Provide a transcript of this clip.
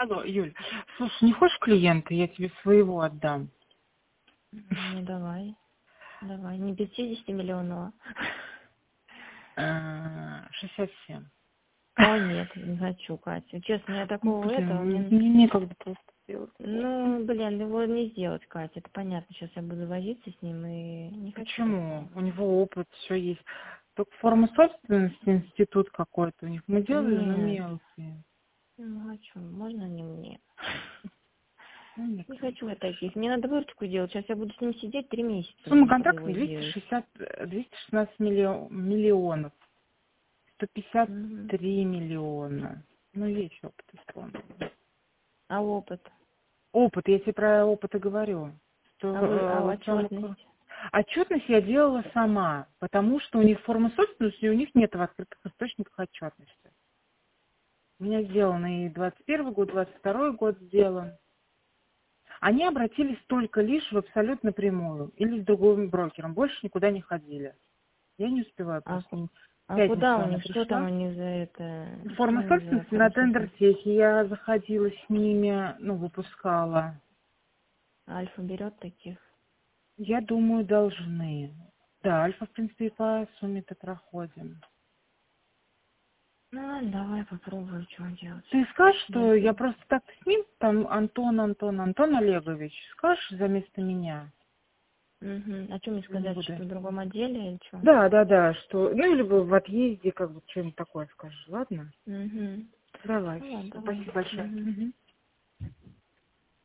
Алло, Юль, слушай, не хочешь клиента, я тебе своего отдам. Ну, давай. Давай. Не 50-миллионного. 67. О, нет, не хочу, Катя. Честно, я Ну, такого этого, блин, мне... мне некогда просто делать его. Ну, блин, его не сделать, Катя, это понятно. Сейчас я буду возиться с ним и не хочу Почему? такого. У него опыт, все есть. Только форма собственности, институт какой-то у них. Мы делали, но Нет, мелкие. не хочу. Можно не мне? Ну, нет, Не конечно, хочу я хочешь. таких. Мне надо выручку делать. Сейчас я буду с ним сидеть 3 месяца, Сумма блин, чтобы контракта его сделать. 216 миллионов. Мгм. 153 миллиона. Ну, есть опыт исполнения. А опыт? Опыт, я тебе про опыт и говорю. Что, А вот отчетность? отчетность я делала сама, потому что у них форма собственности, и у них нет в открытых источниках отчетности. У меня сделано и 21 год, 22 год сделан. Они обратились только лишь в абсолютно напрямую или с другим брокером, больше никуда не ходили. Я не успеваю А, просто. В а пятницу куда у она них? Что там пришла. они за это? Что Форма у них за собственности на форма собственности? тендер-техе. Я заходила с ними, ну, выпускала. Альфа берет таких? Я думаю, должны. Да, альфа, в принципе, и по сумме-то проходим. Ну ладно, давай попробую, что делать. Ты скажешь, что Нет. я просто так с ним, там Антон Олегович, скажешь за место меня? Угу. А что мне Я не сказать, буду. что в другом отделе или что? Да, что, ну, или бы в отъезде, как бы, что-нибудь такое скажешь, ладно? Угу. Давай, Ну ладно, всё, давай. спасибо большое. Угу. Мгм.